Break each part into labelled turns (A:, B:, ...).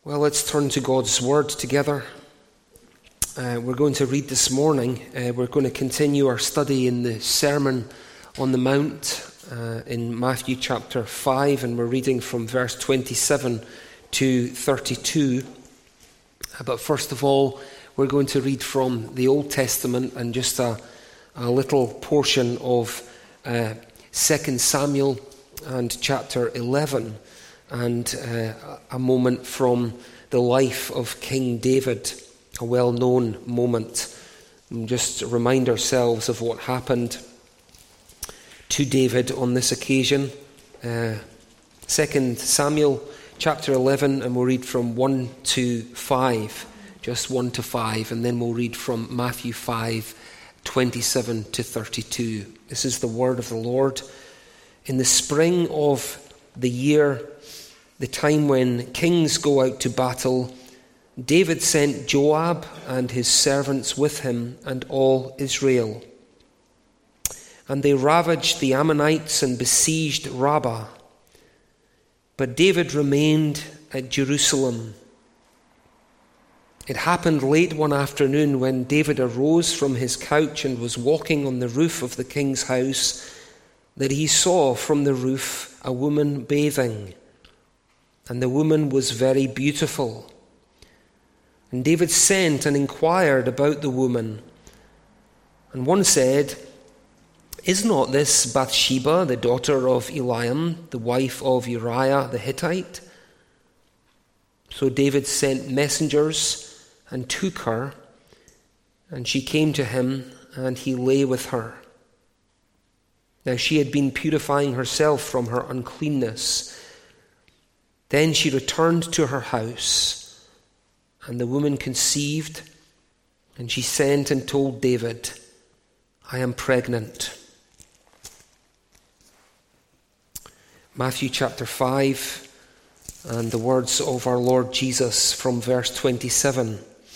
A: Well, let's turn to God's Word together. We're going to read this morning. We're going to continue our study in the Sermon on the Mount in Matthew chapter 5, and we're reading from verse 27 to 32. But first of all, we're going to read from the Old Testament and just a little portion of 2 Samuel and chapter 11. And a moment from the life of King David, a well-known moment. And just remind ourselves of what happened to David on this occasion. 2 Samuel chapter 11, and we'll read from 1 to 5, just 1 to 5, and then we'll read from Matthew 5, 27 to 32. This is the word of the Lord. In the spring of the year, the time when kings go out to battle, David sent Joab and his servants with him and all Israel. And they ravaged the Ammonites and besieged Rabbah. But David remained at Jerusalem. It happened late one afternoon when David arose from his couch and was walking on the roof of the king's house that he saw from the roof a woman bathing. And the woman was very beautiful. And David sent and inquired about the woman. And one said, "Is not this Bathsheba, the daughter of Eliam, the wife of Uriah the Hittite?" So David sent messengers and took her, and she came to him, and he lay with her. Now she had been purifying herself from her uncleanness. Then she returned to her house, and the woman conceived, and she sent and told David, "I am pregnant." Matthew chapter 5, and the words of our Lord Jesus from verse 27.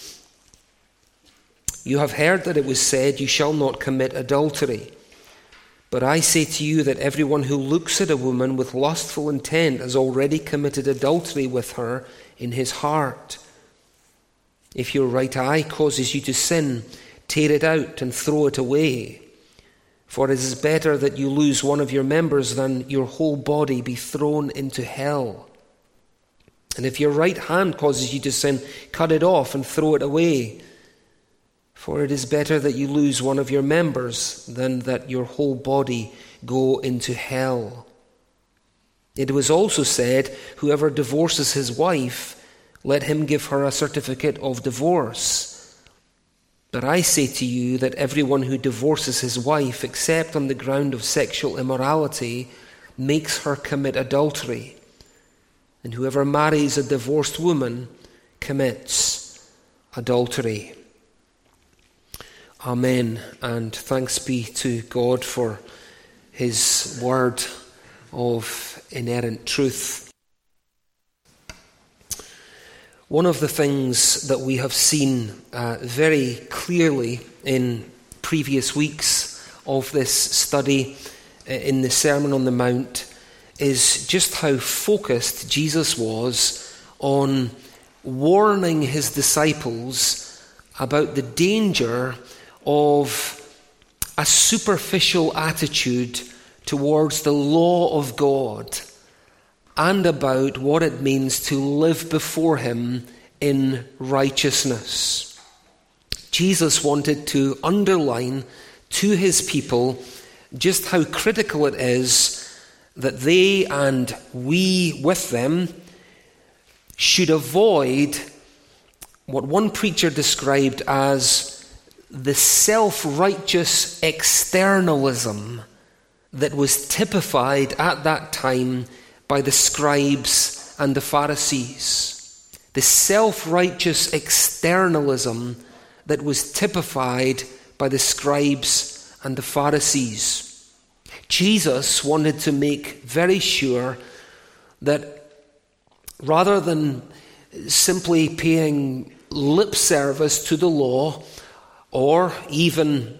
A: "You have heard that it was said, 'You shall not commit adultery.' But I say to you that everyone who looks at a woman with lustful intent has already committed adultery with her in his heart. If your right eye causes you to sin, tear it out and throw it away. For it is better that you lose one of your members than your whole body be thrown into hell. And if your right hand causes you to sin, cut it off and throw it away. For it is better that you lose one of your members than that your whole body go into hell. It was also said, 'Whoever divorces his wife, let him give her a certificate of divorce.' But I say to you that everyone who divorces his wife, except on the ground of sexual immorality, makes her commit adultery. And whoever marries a divorced woman commits adultery." Amen, and thanks be to God for his word of inerrant truth. One of the things that we have seen very clearly in previous weeks of this study in the Sermon on the Mount is just how focused Jesus was on warning his disciples about the danger of a superficial attitude towards the law of God and about what it means to live before him in righteousness. Jesus wanted to underline to his people just how critical it is that they and we with them should avoid what one preacher described as the self-righteous externalism that was typified at that time by the scribes and the Pharisees. The self-righteous externalism that was typified by the scribes and the Pharisees. Jesus wanted to make very sure that rather than simply paying lip service to the law, or even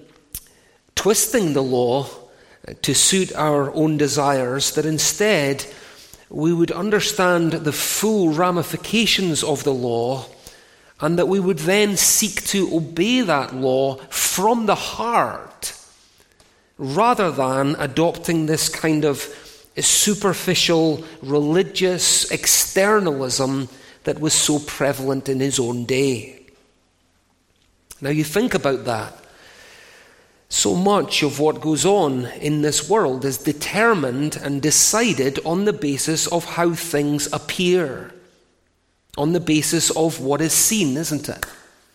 A: twisting the law to suit our own desires, that instead we would understand the full ramifications of the law, and that we would then seek to obey that law from the heart, rather than adopting this kind of superficial religious externalism that was so prevalent in his own day. Now you think about that. So much of what goes on in this world is determined and decided on the basis of how things appear, on the basis of what is seen, isn't it?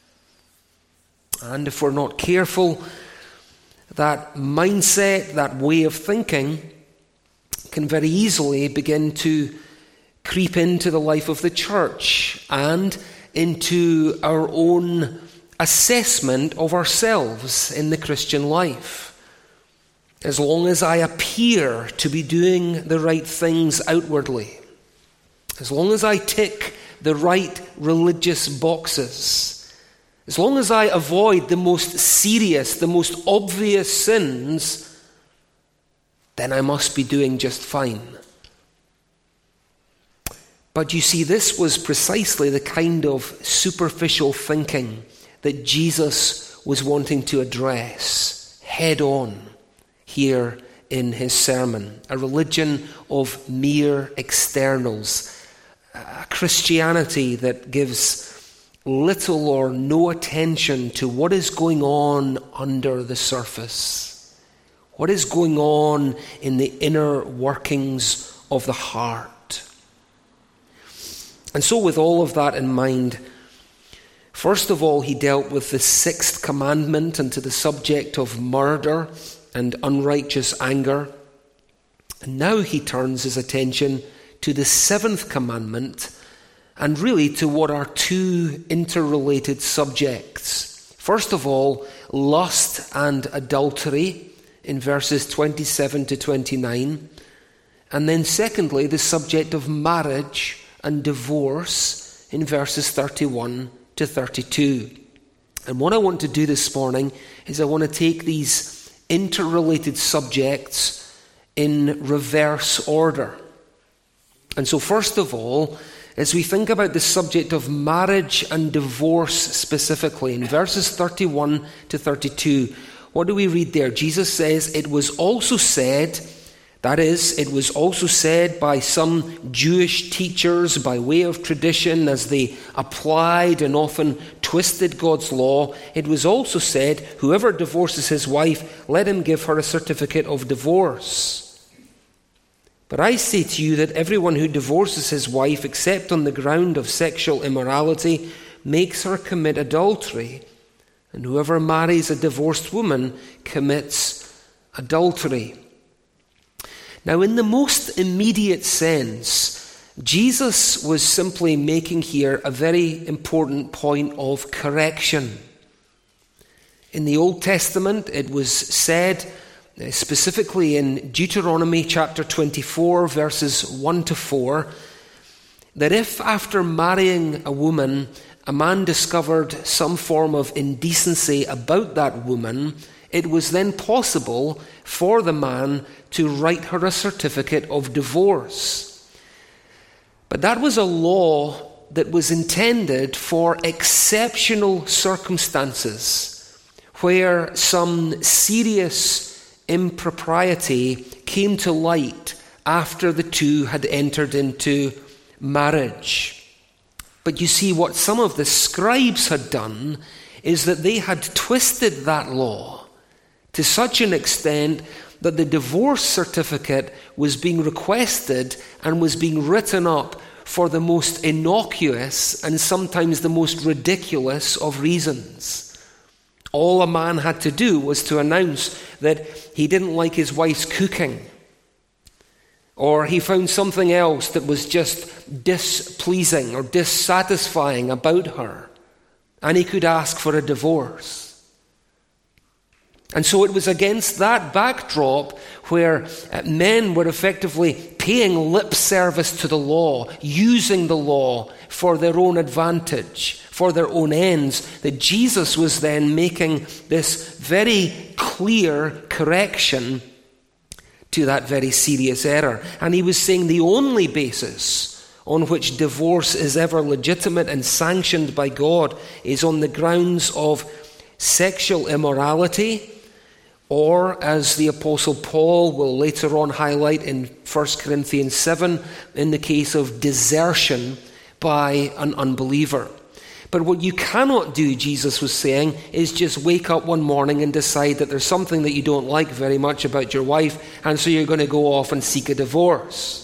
A: And if we're not careful, that mindset, that way of thinking, can very easily begin to creep into the life of the church and into our own assessment of ourselves in the Christian life. As long as I appear to be doing the right things outwardly, as long as I tick the right religious boxes, as long as I avoid the most serious, the most obvious sins, then I must be doing just fine. But you see, this was precisely the kind of superficial thinking that Jesus was wanting to address head on here in his sermon. A religion of mere externals, a Christianity that gives little or no attention to what is going on under the surface. What is going on in the inner workings of the heart? And so with all of that in mind, first of all, he dealt with the sixth commandment and to the subject of murder and unrighteous anger. And now he turns his attention to the seventh commandment and really to what are two interrelated subjects. First of all, lust and adultery in verses 27 to 29. And then secondly, the subject of marriage and divorce in verses 31 to 32. And what I want to do this morning is I want to take these interrelated subjects in reverse order. And so first of all, as we think about the subject of marriage and divorce specifically, in verses 31 to 32, what do we read there? Jesus says, "It was also said," that is, it was also said by some Jewish teachers by way of tradition as they applied and often twisted God's law, it was also said, "Whoever divorces his wife, let him give her a certificate of divorce. But I say to you that everyone who divorces his wife except on the ground of sexual immorality makes her commit adultery. And whoever marries a divorced woman commits adultery." Now, in the most immediate sense, Jesus was simply making here a very important point of correction. In the Old Testament, it was said, specifically in Deuteronomy chapter 24, verses 1 to 4, that if after marrying a woman, a man discovered some form of indecency about that woman, it was then possible for the man to write her a certificate of divorce. But that was a law that was intended for exceptional circumstances, where some serious impropriety came to light after the two had entered into marriage. But you see, what some of the scribes had done is that they had twisted that law to such an extent that the divorce certificate was being requested and was being written up for the most innocuous and sometimes the most ridiculous of reasons. All a man had to do was to announce that he didn't like his wife's cooking, or he found something else that was just displeasing or dissatisfying about her, and he could ask for a divorce. And so it was against that backdrop where men were effectively paying lip service to the law, using the law for their own advantage, for their own ends, that Jesus was then making this very clear correction to that very serious error. And he was saying the only basis on which divorce is ever legitimate and sanctioned by God is on the grounds of sexual immorality, or, as the Apostle Paul will later on highlight in 1 Corinthians 7, in the case of desertion by an unbeliever. But what you cannot do, Jesus was saying, is just wake up one morning and decide that there's something that you don't like very much about your wife, and so you're going to go off and seek a divorce.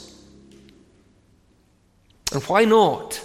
A: And why not?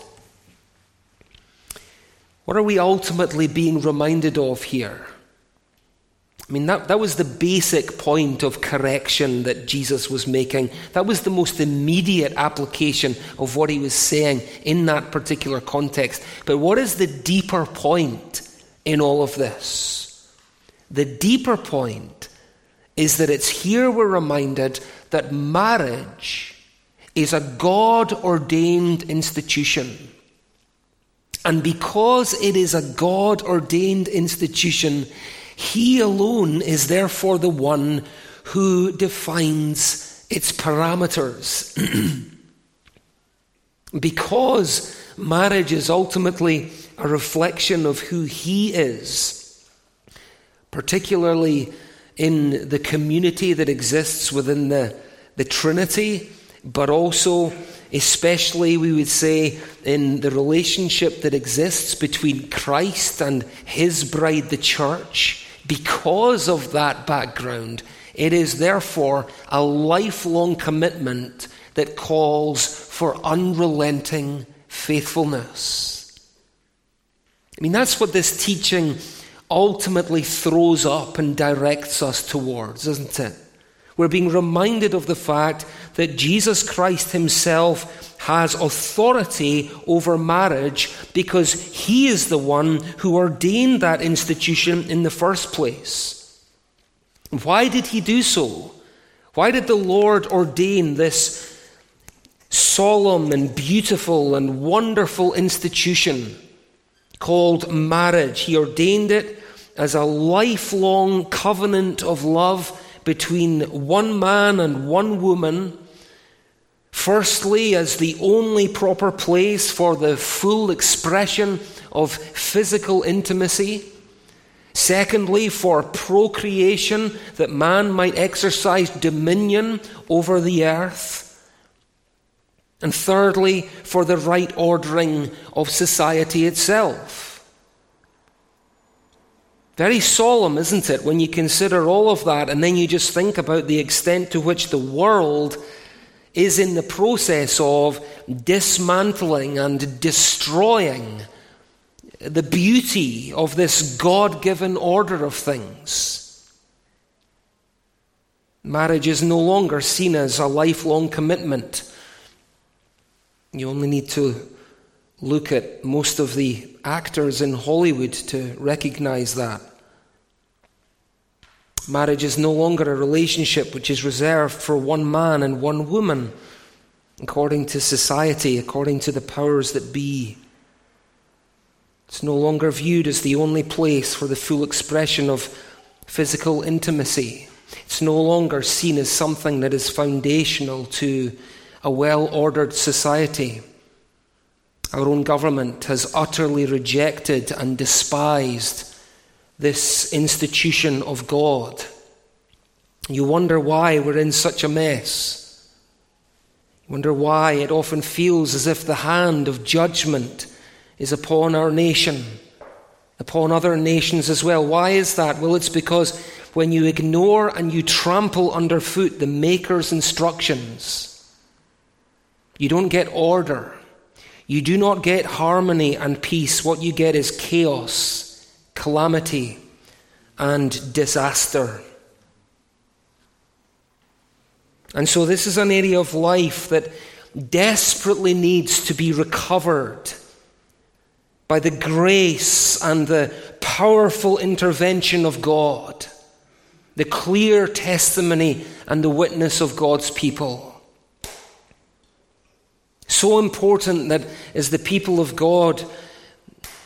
A: What are we ultimately being reminded of here? I mean, that was the basic point of correction that Jesus was making. That was the most immediate application of what he was saying in that particular context. But what is the deeper point in all of this? The deeper point is that it's here we're reminded that marriage is a God-ordained institution. And because it is a God-ordained institution, he alone is therefore the one who defines its parameters. Because marriage is ultimately a reflection of who he is, particularly in the community that exists within the Trinity, but also, especially, we would say, in the relationship that exists between Christ and his bride, the church. Because of that background, it is therefore a lifelong commitment that calls for unrelenting faithfulness. I mean, that's what this teaching ultimately throws up and directs us towards, isn't it? We're being reminded of the fact that Jesus Christ himself has authority over marriage because he is the one who ordained that institution in the first place. Why did he do so? Why did the Lord ordain this solemn and beautiful and wonderful institution called marriage? He ordained it as a lifelong covenant of love between one man and one woman, firstly as the only proper place for the full expression of physical intimacy, secondly for procreation, that man might exercise dominion over the earth, and thirdly for the right ordering of society itself. Very solemn, isn't it, when you consider all of that and then you just think about the extent to which the world is in the process of dismantling and destroying the beauty of this God-given order of things. Marriage is no longer seen as a lifelong commitment. You only need to look at most of the actors in Hollywood to recognize that. Marriage is no longer a relationship which is reserved for one man and one woman, according to society, according to the powers that be. It's no longer viewed as the only place for the full expression of physical intimacy. It's no longer seen as something that is foundational to a well-ordered society. Our own government has utterly rejected and despised this institution of God. You wonder why we're in such a mess. You wonder why it often feels as if the hand of judgment is upon our nation, upon other nations as well. Why is that? Well, it's because when you ignore and you trample underfoot the Maker's instructions, you don't get order. You do not get harmony and peace. What you get is chaos, calamity, and disaster. And so this is an area of life that desperately needs to be recovered by the grace and the powerful intervention of God, the clear testimony and the witness of God's people. So important that as the people of God,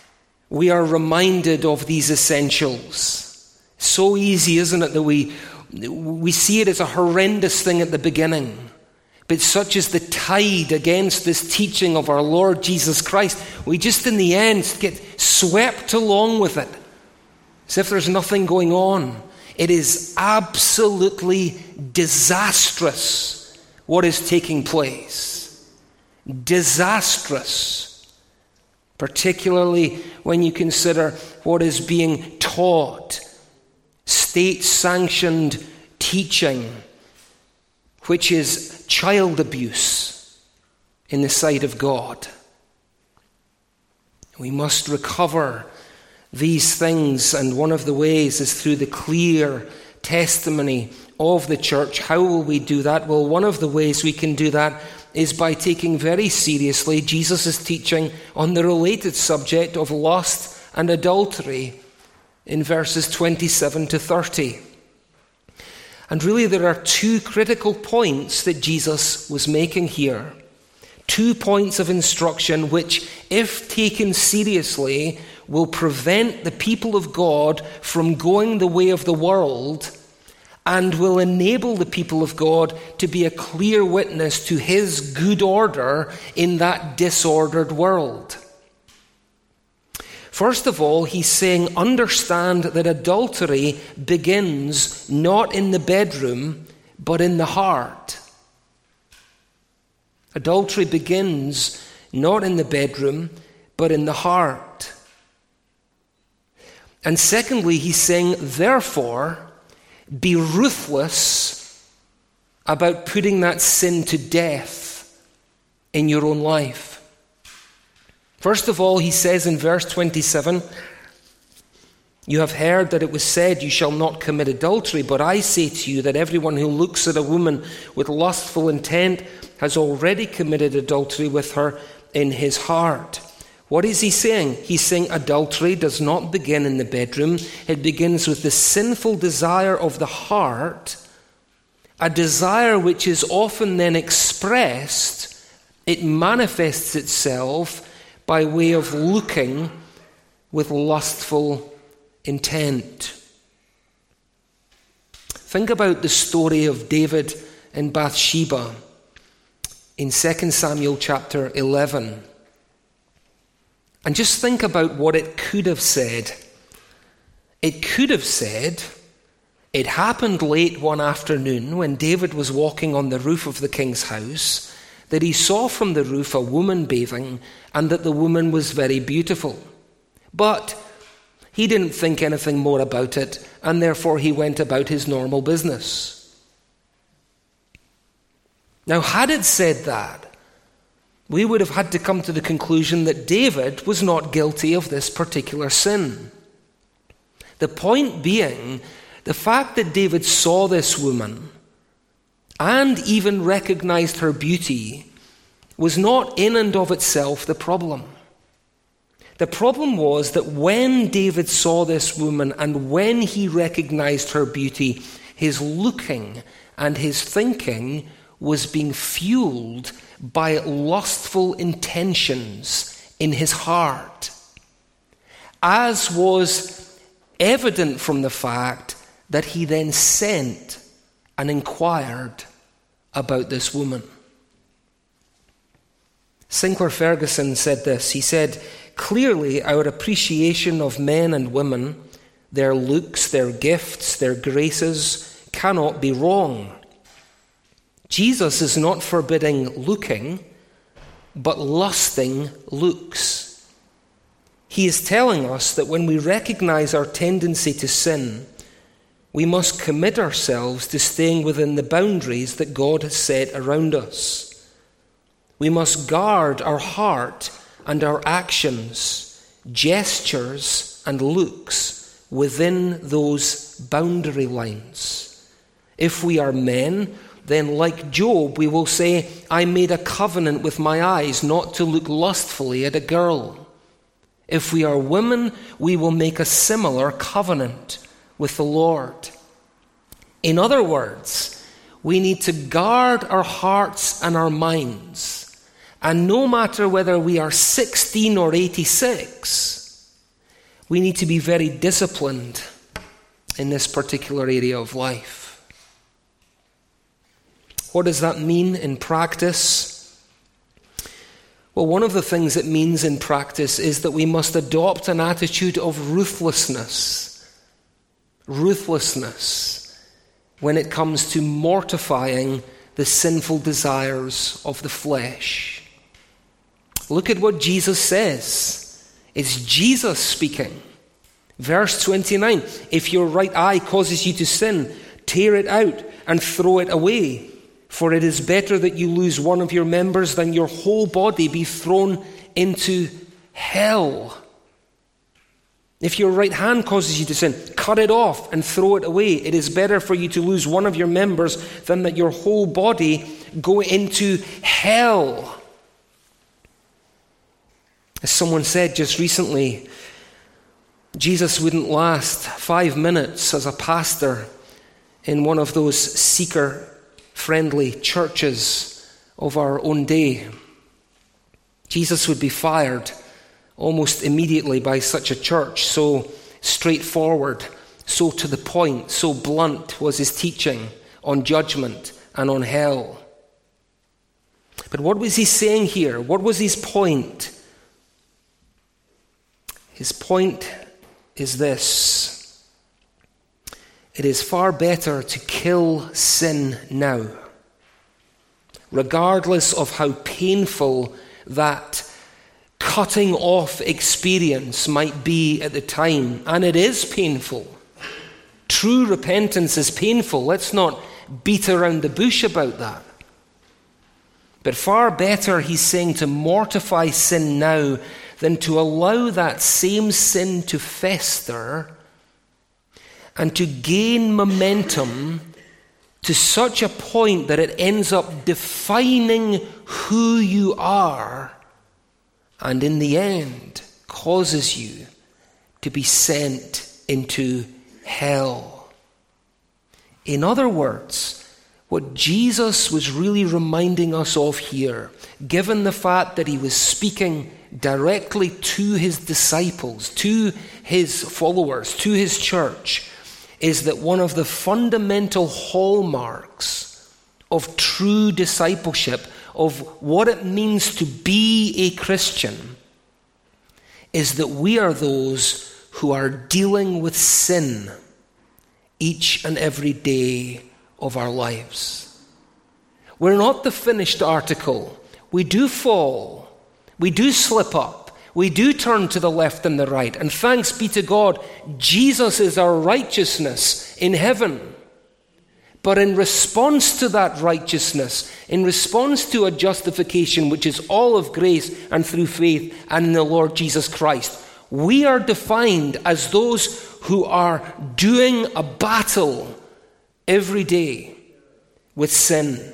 A: we are reminded of these essentials. So easy, isn't it, that we we see it as a horrendous thing at the beginning. But such is the tide against this teaching of our Lord Jesus Christ. We just in the end get swept along with it, as if there's nothing going on. It is absolutely disastrous what is taking place. Disastrous. Particularly when you consider what is being taught. State-sanctioned teaching, which is child abuse in the sight of God. We must recover these things, and one of the ways is through the clear testimony of the church. How will we do that? Well, one of the ways we can do that is by taking very seriously Jesus' teaching on the related subject of lust and adultery in verses 27 to 30. And really there are two critical points that Jesus was making here. 2 points of instruction which, if taken seriously, will prevent the people of God from going the way of the world and will enable the people of God to be a clear witness to his good order in that disordered world. First of all, he's saying, understand that adultery begins not in the bedroom, but in the heart. Adultery begins not in the bedroom, but in the heart. And secondly, he's saying, therefore, be ruthless about putting that sin to death in your own life. First of all, he says in verse 27, you have heard that it was said, you shall not commit adultery, but I say to you that everyone who looks at a woman with lustful intent has already committed adultery with her in his heart. What is he saying? He's saying adultery does not begin in the bedroom. It begins with the sinful desire of the heart, a desire which is often then expressed, it manifests itself by way of looking with lustful intent. Think about the story of David and Bathsheba in 2 Samuel chapter 11. And just think about what it could have said. It could have said, it happened late one afternoon when David was walking on the roof of the king's house, that he saw from the roof a woman bathing, and that the woman was very beautiful. But he didn't think anything more about it, and therefore he went about his normal business. Now, had it said that, we would have had to come to the conclusion that David was not guilty of this particular sin. The point being, the fact that David saw this woman and even recognized her beauty was not in and of itself the problem. The problem was that when David saw this woman and when he recognized her beauty, his looking and his thinking was being fueled by lustful intentions in his heart, as was evident from the fact that he then sent and inquired about this woman. Sinclair Ferguson said this. He said, clearly our appreciation of men and women, their looks, their gifts, their graces, cannot be wrong. Jesus is not forbidding looking, but lusting looks. He is telling us that when we recognize our tendency to sin, we must commit ourselves to staying within the boundaries that God has set around us. We must guard our heart and our actions, gestures and looks within those boundary lines. If we are men, then like Job, we will say, I made a covenant with my eyes not to look lustfully at a girl. If we are women, we will make a similar covenant with the Lord. In other words, we need to guard our hearts and our minds. And no matter whether we are 16 or 86, we need to be very disciplined in this particular area of life. What does that mean in practice? Well, one of the things it means in practice is that we must adopt an attitude of ruthlessness. Ruthlessness when it comes to mortifying the sinful desires of the flesh. Look at what Jesus says. It's Jesus speaking. Verse 29, if your right eye causes you to sin, tear it out and throw it away. For it is better that you lose one of your members than your whole body be thrown into hell. If your right hand causes you to sin, cut it off and throw it away. It is better for you to lose one of your members than that your whole body go into hell. As someone said just recently, Jesus wouldn't last 5 minutes as a pastor in one of those seeker-friendly churches of our own day. Jesus would be fired almost immediately by such a church, so straightforward, so to the point, so blunt was his teaching on judgment and on hell. But what was he saying here? What was his point? His point is this: it is far better to kill sin now, regardless of how painful that cutting off experience might be at the time. And it is painful. True repentance is painful. Let's not beat around the bush about that. But far better, he's saying, to mortify sin now than to allow that same sin to fester and to gain momentum to such a point that it ends up defining who you are, and in the end causes you to be sent into hell. In other words, what Jesus was really reminding us of here, given the fact that he was speaking directly to his disciples, to his followers, to his church, is that one of the fundamental hallmarks of true discipleship, of what it means to be a Christian, is that we are those who are dealing with sin each and every day of our lives. We're not the finished article. We do fall. We do slip up. We do turn to the left and the right. And thanks be to God, Jesus is our righteousness in heaven. But in response to that righteousness, in response to a justification which is all of grace and through faith and in the Lord Jesus Christ, we are defined as those who are doing a battle every day with sin.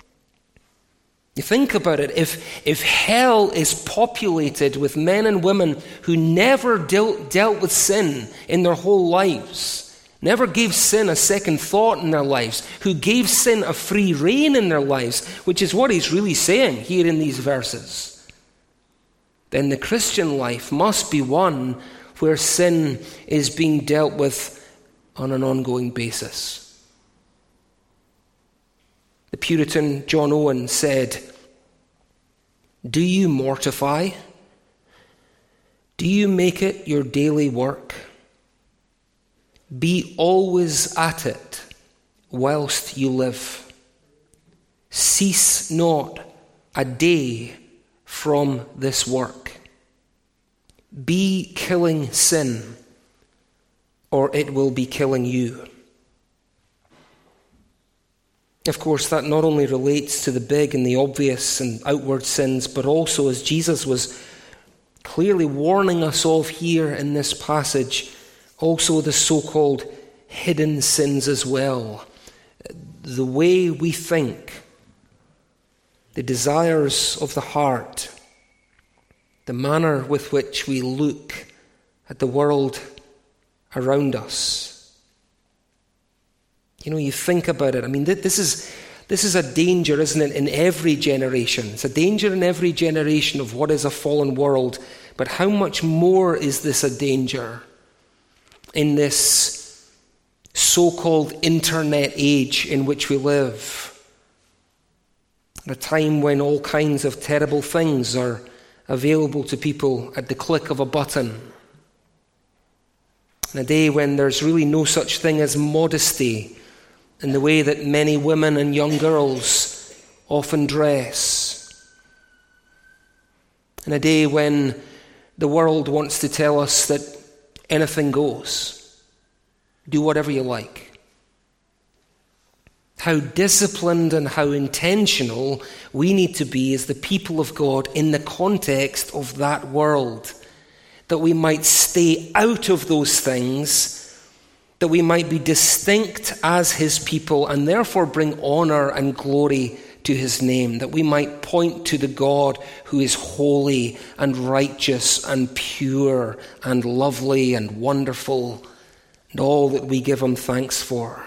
A: You think about it, if hell is populated with men and women who never dealt with sin in their whole lives, never gave sin a second thought in their lives, who gave sin a free rein in their lives, which is what he's really saying here in these verses, then the Christian life must be one where sin is being dealt with on an ongoing basis. The Puritan John Owen said, "Do you mortify? Do you make it your daily work? Be always at it whilst you live. Cease not a day from this work. Be killing sin, or it will be killing you." Of course, that not only relates to the big and the obvious and outward sins, but also, as Jesus was clearly warning us of here in this passage, also the so-called hidden sins as well. The way we think, the desires of the heart, the manner with which we look at the world around us. You know, you think about it. I mean, this is a danger, isn't it, in every generation. It's a danger in every generation of what is a fallen world. But how much more is this a danger in this so-called internet age in which we live, At a time when all kinds of terrible things are available to people at the click of a button. In a day when there's really no such thing as modesty in the way that many women and young girls often dress. In a day when the world wants to tell us that anything goes. Do whatever you like. How disciplined and how intentional we need to be as the people of God in the context of that world. That we might stay out of those things, that we might be distinct as his people and therefore bring honor and glory to his name, that we might point to the God who is holy and righteous and pure and lovely and wonderful and all that we give him thanks for.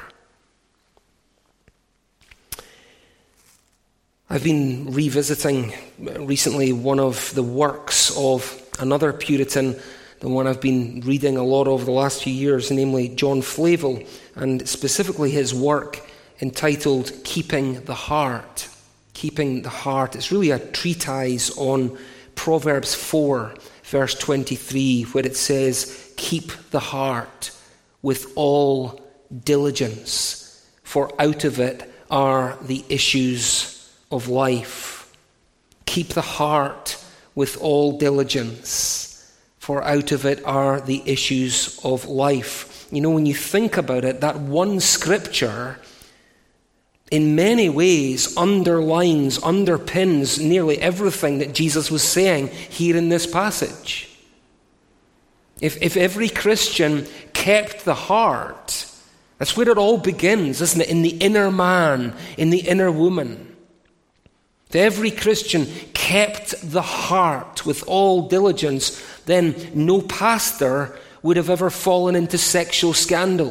A: I've been revisiting recently one of the works of another Puritan, the one I've been reading a lot over the last few years, namely John Flavel, and specifically his work entitled Keeping the Heart. Keeping the Heart. It's really a treatise on Proverbs 4, verse 23, where it says, "Keep the heart with all diligence, for out of it are the issues of life." Keep the heart with all diligence, for out of it are the issues of life. You know, when you think about it, that one scripture in many ways underlines, underpins nearly everything that Jesus was saying here in this passage. If every Christian kept the heart, that's where it all begins, isn't it? In the inner man, in the inner woman. If every Christian kept the heart with all diligence, then no pastor would have ever fallen into sexual scandal.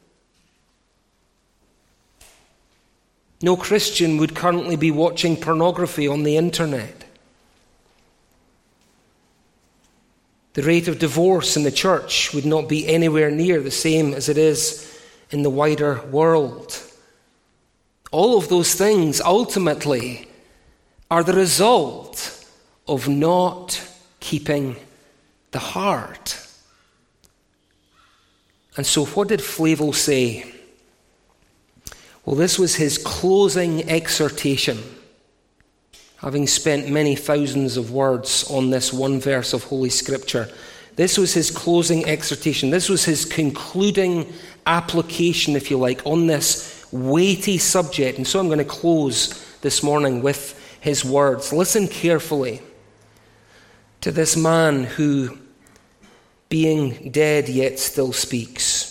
A: No Christian would currently be watching pornography on the internet. The rate of divorce in the church would not be anywhere near the same as it is in the wider world. All of those things ultimately are the result of not keeping the heart. And so what did Flavel say? Well, this was his closing exhortation, having spent many thousands of words on this one verse of Holy Scripture. This was his closing exhortation. This was his concluding application, if you like, on this weighty subject. And so I'm going to close this morning with his words. Listen carefully to this man who, being dead, yet still speaks.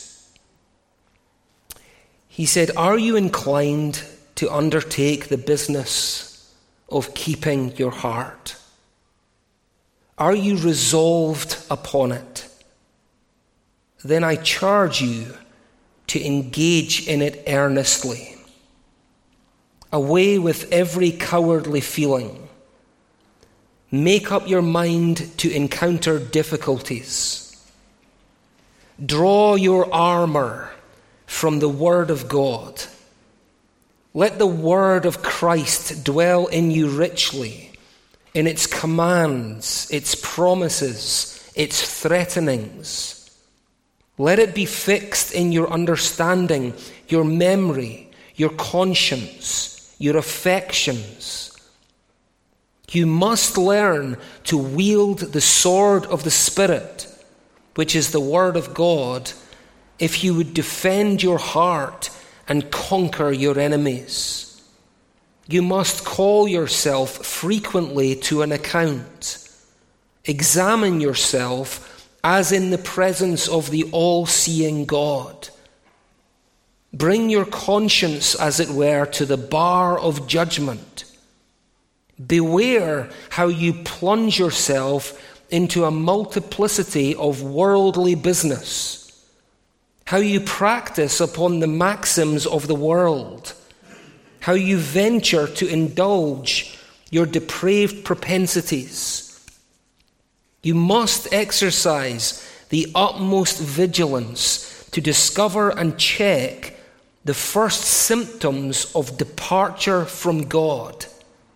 A: He said, "Are you inclined to undertake the business of keeping your heart? Are you resolved upon it? Then I charge you to engage in it earnestly. Away with every cowardly feeling. Make up your mind to encounter difficulties. Draw your armor from the Word of God. Let the Word of Christ dwell in you richly, in its commands, its promises, its threatenings. Let it be fixed in your understanding, your memory, your conscience, your affections. You must learn to wield the sword of the Spirit, which is the Word of God, if you would defend your heart and conquer your enemies. You must call yourself frequently to an account. Examine yourself as in the presence of the all-seeing God. Bring your conscience, as it were, to the bar of judgment. Beware how you plunge yourself into a multiplicity of worldly business, how you practice upon the maxims of the world, how you venture to indulge your depraved propensities. You must exercise the utmost vigilance to discover and check the first symptoms of departure from God.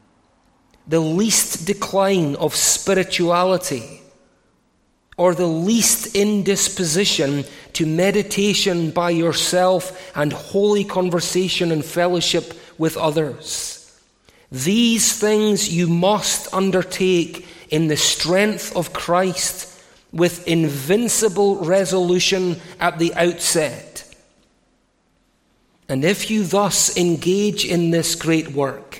A: the least decline of spirituality, or the least indisposition to meditation by yourself and holy conversation and fellowship with others. These things you must undertake in the strength of Christ, with invincible resolution at the outset. And if you thus engage in this great work,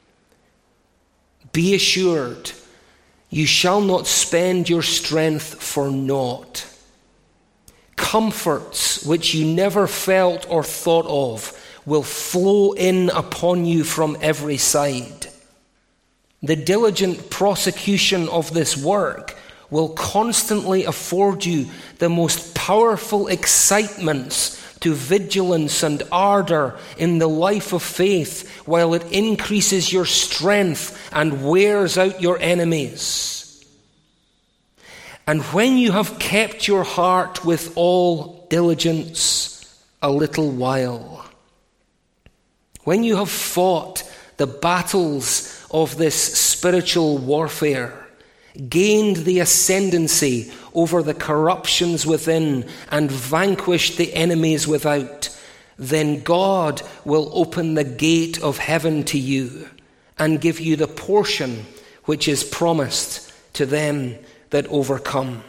A: be assured you shall not spend your strength for naught. Comforts which you never felt or thought of will flow in upon you from every side. The diligent prosecution of this work will constantly afford you the most powerful excitements to vigilance and ardor in the life of faith, while it increases your strength and wears out your enemies. And when you have kept your heart with all diligence a little while, when you have fought the battles of this spiritual warfare, gained the ascendancy over the corruptions within, and vanquished the enemies without, then God will open the gate of heaven to you and give you the portion which is promised to them that overcome.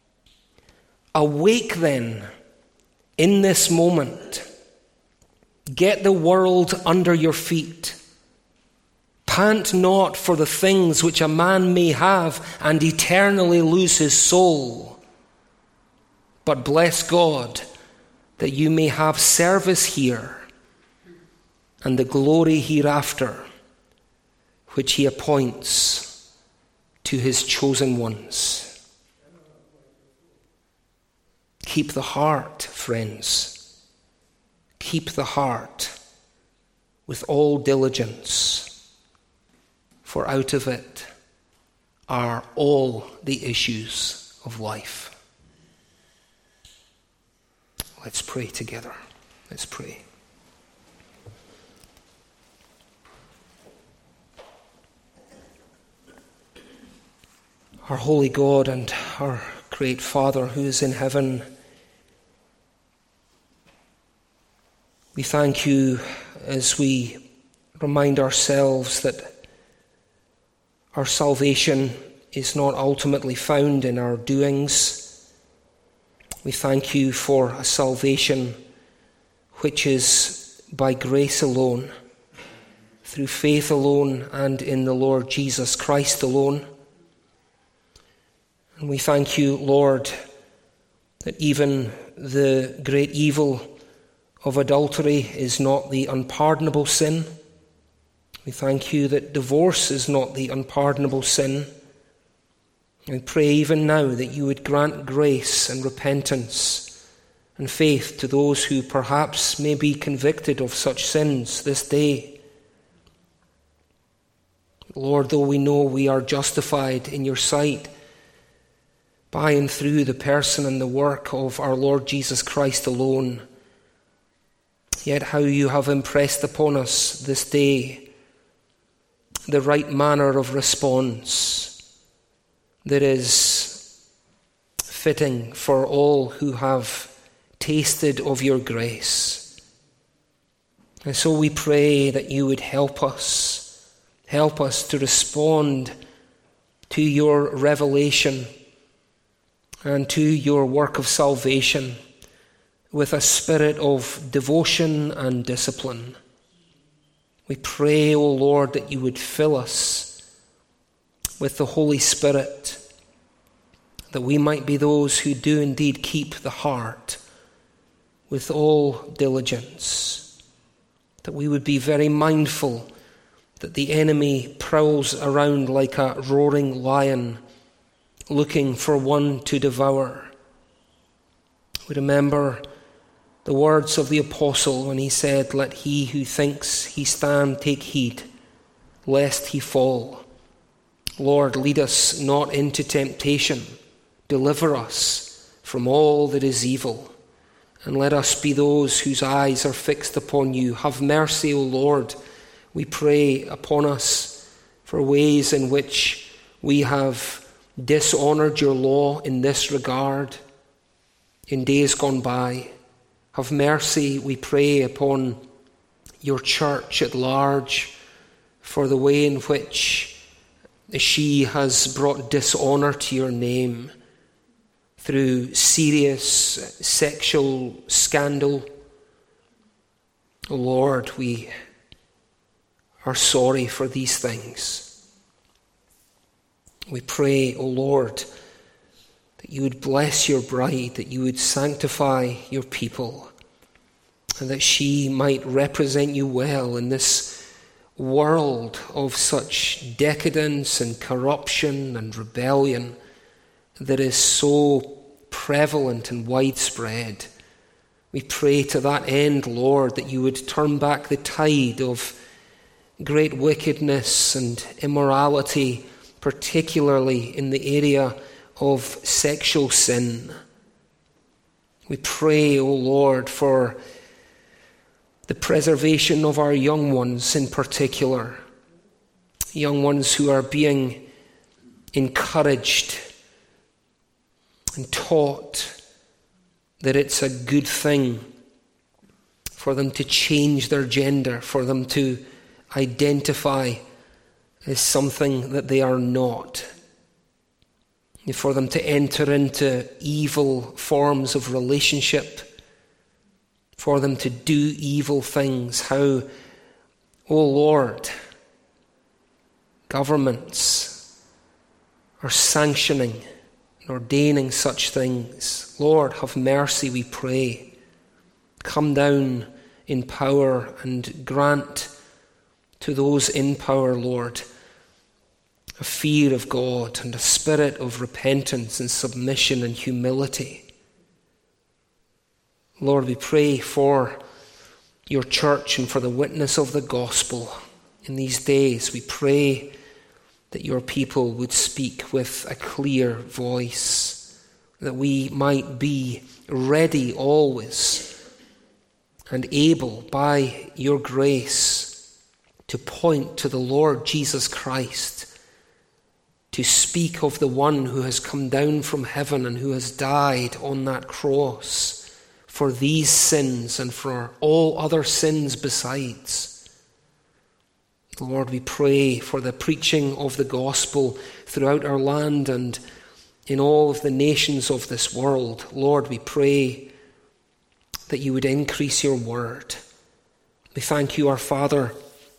A: Awake then in this moment. Get the world under your feet. Pant not for the things which a man may have and eternally lose his soul. But bless God that you may have service here and the glory hereafter, which he appoints to his chosen ones. Keep the heart, friends. Keep the heart with all diligence, for out of it are all the issues of life. Let's pray together. Let's pray. Our holy God and our great Father who is in heaven, we thank you as we remind ourselves that our salvation is not ultimately found in our doings. We thank you for a salvation which is by grace alone, through faith alone, and in the Lord Jesus Christ alone. And we thank you, Lord, that even the great evil of adultery is not the unpardonable sin. We thank you that divorce is not the unpardonable sin. We pray even now that you would grant grace and repentance and faith to those who perhaps may be convicted of such sins this day. Lord, though we know we are justified in your sight by and through the person and the work of our Lord Jesus Christ alone, yet how you have impressed upon us this day the right manner of response that is fitting for all who have tasted of your grace. And so we pray that you would help us to respond to your revelation and to your work of salvation with a spirit of devotion and discipline. We pray, O Lord, that you would fill us with the Holy Spirit, that we might be those who do indeed keep the heart with all diligence, that we would be very mindful that the enemy prowls around like a roaring lion, looking for one to devour. We remember the words of the apostle when he said, "Let he who thinks he stand take heed, lest he fall." Lord, lead us not into temptation. Deliver us from all that is evil. And let us be those whose eyes are fixed upon you. Have mercy, O Lord, we pray, upon us for ways in which we have dishonored your law in this regard in days gone by. Have mercy, we pray, upon your church at large, for the way in which she has brought dishonor to your name through serious sexual scandal. O Lord, we are sorry for these things. We pray, O Lord, that you would bless your bride, that you would sanctify your people, and that she might represent you well in this world of such decadence and corruption and rebellion that is so prevalent and widespread. We pray to that end, Lord, that you would turn back the tide of great wickedness and immorality, particularly in the area of sexual sin. We pray, O Lord, for the preservation of our young ones in particular, young ones who are being encouraged and taught that it's a good thing for them to change their gender, for them to identify as something that they are not, for them to enter into evil forms of relationship, for them to do evil things. How, O Lord, governments are sanctioning and ordaining such things. Lord, have mercy, we pray. Come down in power and grant to those in power, Lord, a fear of God and a spirit of repentance and submission and humility. Lord, we pray for your church and for the witness of the gospel in these days. We pray that your people would speak with a clear voice, that we might be ready always and able by your grace to point to the Lord Jesus Christ, to speak of the one who has come down from heaven and who has died on that cross for these sins and for all other sins besides. Lord, we pray for the preaching of the gospel throughout our land and in all of the nations of this world. Lord, we pray that you would increase your word. We thank you, our Father,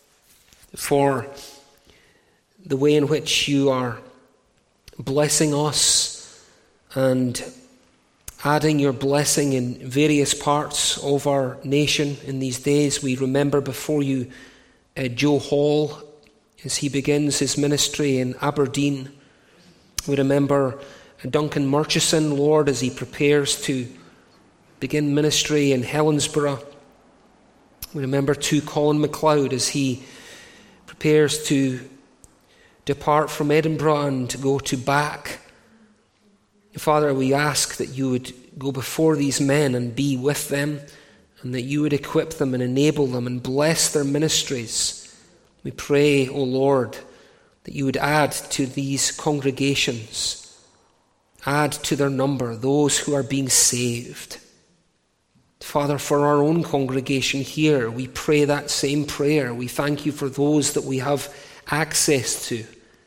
A: for the way in which you are blessing us and adding your blessing in various parts of our nation in these days. We remember before you Joe Hall as he begins his ministry in Aberdeen. We remember Duncan Murchison, Lord, as he prepares to begin ministry in Helensburgh. We remember too Colin MacLeod as he prepares to depart from Edinburgh and to go to Back. Father, we ask that you would go before these men and be with them, and that you would equip them and enable them and bless their ministries. We pray, O Lord, that you would add to these congregations, add to their number those who are being saved. Father, for our own congregation here, we pray that same prayer. We thank you for those that we have access to,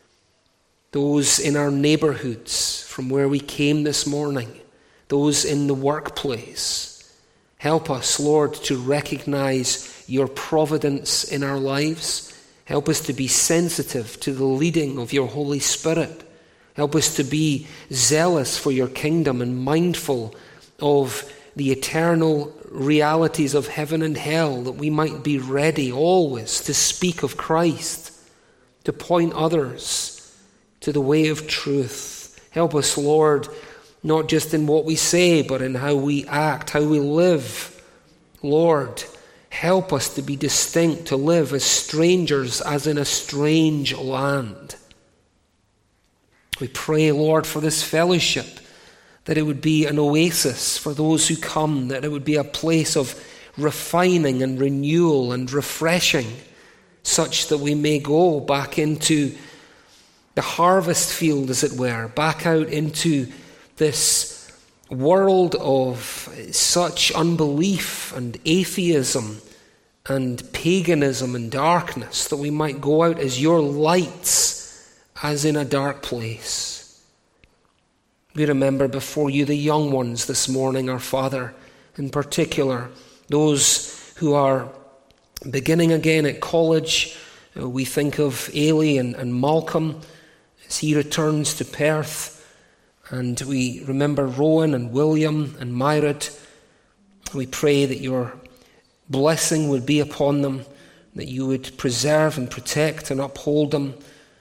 A: those in our neighborhoods from where we came this morning, those in the workplace. Help us, Lord, to recognize your providence in our lives. Help us to be sensitive to the leading of your Holy Spirit. Help us to be zealous for your kingdom and mindful of the eternal realities of heaven and hell, that we might be ready always to speak of Christ, to point others to the way of truth. Help us, Lord, not just in what we say, but in how we act, how we live. Lord, help us to be distinct, to live as strangers, as in a strange land. We pray, Lord, for this fellowship, that it would be an oasis for those who come, that it would be a place of refining and renewal and refreshing, such that we may go back into the harvest field, as it were, back out into this world of such unbelief and atheism and paganism and darkness, that we might go out as your lights as in a dark place. We remember before you the young ones this morning, our Father, in particular, those who are beginning again at college. We think of Ailey and Malcolm as he returns to Perth. And we remember Rowan and William and Myrid. We pray that your blessing would be upon them, that you would preserve and protect and uphold them.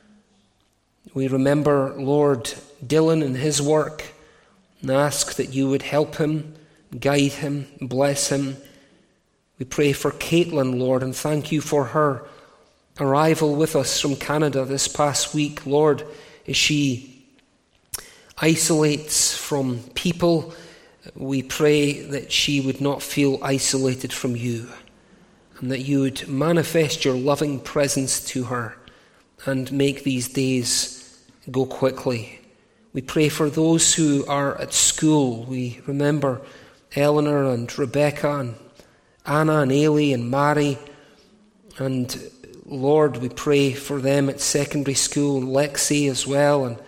A: We remember, Lord, Dylan and his work, and ask that you would help him, guide him, bless him. We pray for Caitlin, Lord, and thank you for her arrival with us from Canada this past week. Lord, as she isolates from people, we pray that she would not feel isolated from you, and that you would manifest your loving presence to her and make these days go quickly. We pray for those who are at school. We remember Eleanor and Rebecca and Anna and Ailey and Mary. And Lord, we pray for them at secondary school, and Lexi as well. And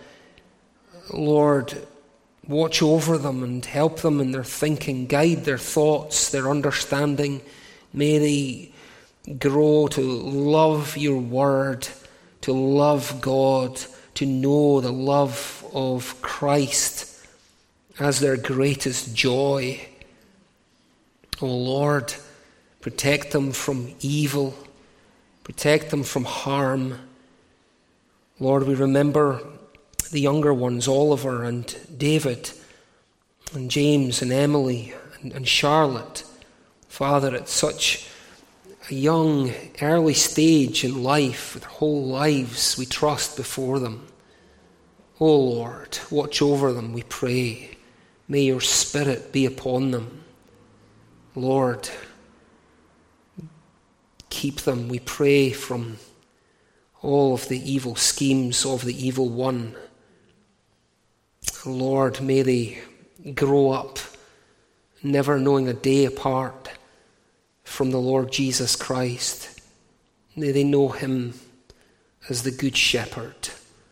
A: Lord, watch over them and help them in their thinking, guide their thoughts, their understanding. May they grow to love your word, to love God, to know the love of Christ as their greatest joy. Oh Lord, protect them from evil, protect them from harm. Lord, we remember the younger ones, Oliver and David and James and Emily and Charlotte. Father, at such a young, early stage in life, with their whole lives we trust before them. Oh Lord, watch over them, we pray. May your Spirit be upon them. Lord, keep them, we pray, from all of the evil schemes of the evil one. Lord, may they grow up never knowing a day apart from the Lord Jesus Christ. May they know him as the Good Shepherd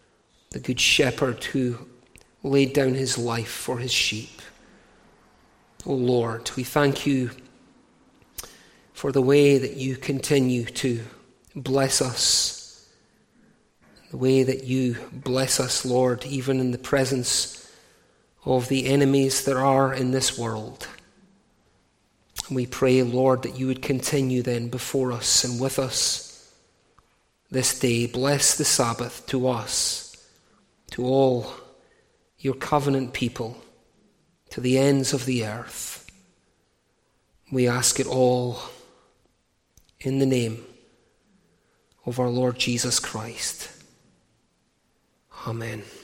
A: who laid down his life for his sheep. Oh Lord, we thank you for the way that you continue to bless us, the way that you bless us, Lord, even in the presence of the enemies there are in this world. We pray, Lord, that you would continue then before us and with us this day. Bless the Sabbath to us, to all your covenant people, to the ends of the earth. We ask it all in the name of our Lord Jesus Christ. Amen.